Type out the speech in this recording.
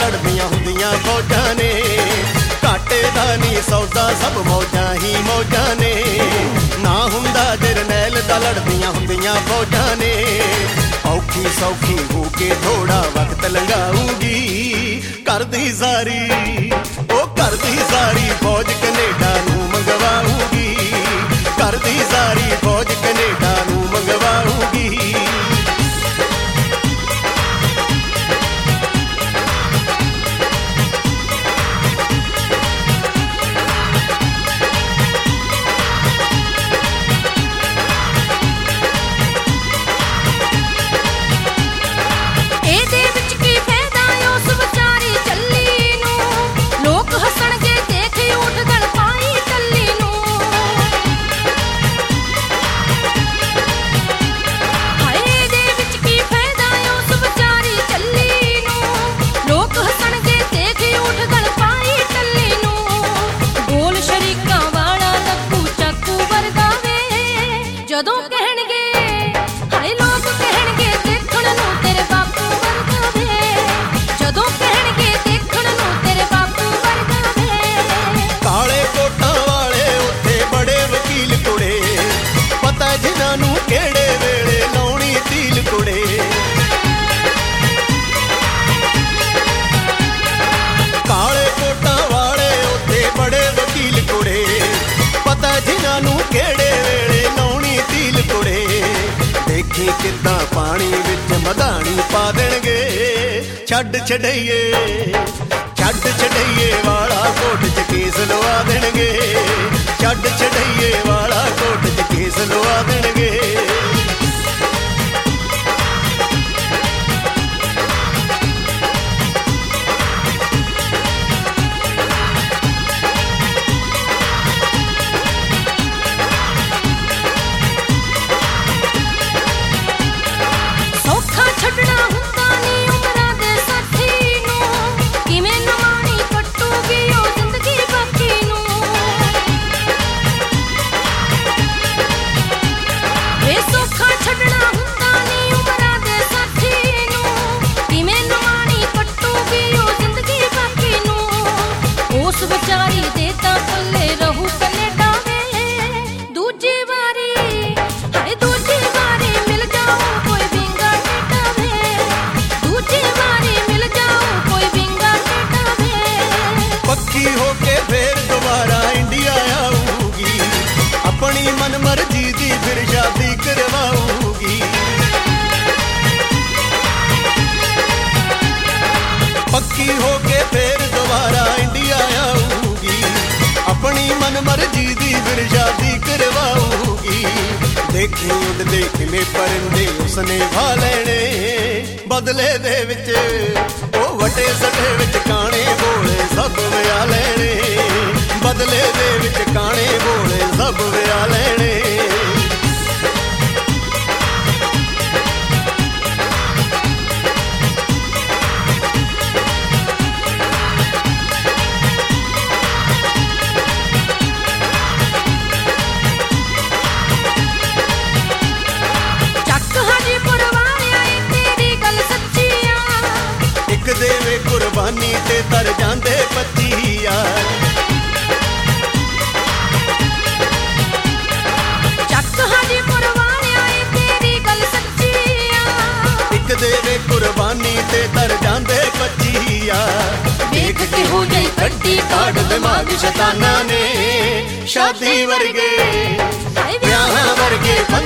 लड़दियां हुंदियां फौजां ने, घाटे दा नहीं सौदा सब मौजां ही मौजां ने। ना हुंदा जरनैल दा लड़दियां हुंदियां फौजां ने, औखी सौखी हो के थोड़ा वक्त लंघाऊंगी। करदी सारी ओ करदी सारी फौज कनेडा नूं मंगवाऊंगी, करदी सारी फौज कनेडा नूं मंगवाऊंगी। किद्दां पानी विच मधानी पा देणगे, छड्ड छड्डईए छड्ड छड्डईए वाला कोट च केस लवा देणगे, छड्ड छड्डईए वाला कोट च केस लवा देणगे। मन मर्जी दी फिर शादी करवाऊंगी, पक्की होके फिर दोबारा इंडिया आऊंगी। अपनी मन मर्जी दी फिर शादी करवाऊंगी। देखी उड़दे किवें परिंदे उसने भा लेने, बदले दे विच ओ वटे सटे विच काने बोले सब विआ लेने, बदले दे विच काने बोले सब विआ लेने। एक देवे कुर्बानी ते तर जांदे 25 यार, देवे कुर्बानी ते तर जांदे 25 यार। देख के हो गई कड्डी काट दिमाग शैताना ने, शादी वर्गे ब्याह वर्गे